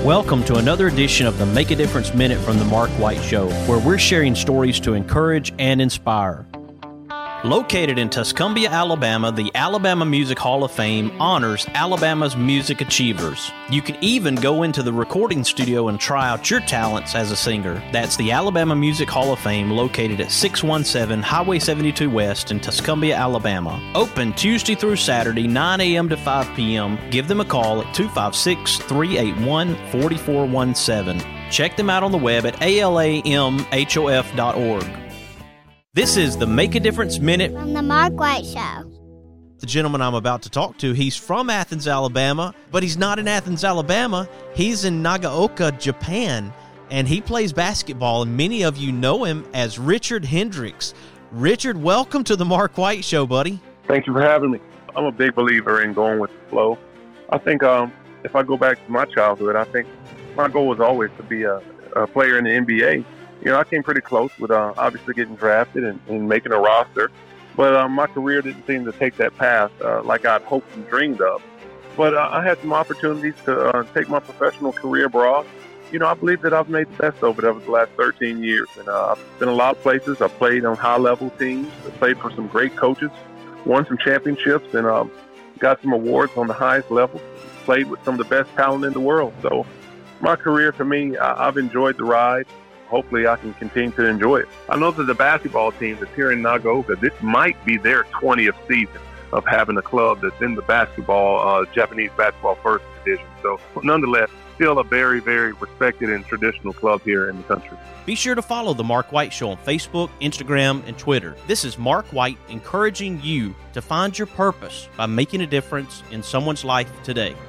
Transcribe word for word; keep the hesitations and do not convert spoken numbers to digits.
Welcome to another edition of the Make a Difference Minute from the Mark White Show, where we're sharing stories to encourage and inspire. Located in Tuscumbia, Alabama, the Alabama Music Hall of Fame honors Alabama's music achievers. You can even go into the recording studio and try out your talents as a singer. That's the Alabama Music Hall of Fame, located at six one seven Highway seventy-two West in Tuscumbia, Alabama. Open Tuesday through Saturday, nine a.m. to five p.m. Give them a call at two five six, three eight one, four four one seven. Check them out on the web at A L A M H O F dot org. This is the Make a Difference Minute from the Mark White Show. The gentleman I'm about to talk to, he's from Athens, Alabama, but he's not in Athens, Alabama. He's in Nagaoka, Japan, and he plays basketball, and many of you know him as Richard Hendricks. Richard, welcome to the Mark White Show, buddy. Thank you for having me. I'm a big believer in going with the flow. I think um, if I go back to my childhood, I think my goal was always to be a, a player in the N B A. You know, I came pretty close with uh, obviously getting drafted and, and making a roster, but uh, my career didn't seem to take that path uh, like I'd hoped and dreamed of. But uh, I had some opportunities to uh, take my professional career abroad. You know, I believe that I've made the best of it over the last thirteen years. And uh, I've been a lot of places. I've played on high-level teams. I played for some great coaches, won some championships, and um, got some awards on the highest level. Played with some of the best talent in the world. So my career, for me, I- I've enjoyed the ride. Hopefully I can continue to enjoy it. I know that the basketball team that's here in Nagaoka, this might be their twentieth season of having a club that's in the basketball, uh, Japanese basketball first division. So nonetheless, still a very, very respected and traditional club here in the country. Be sure to follow The Mark White Show on Facebook, Instagram, and Twitter. This is Mark White encouraging you to find your purpose by making a difference in someone's life today.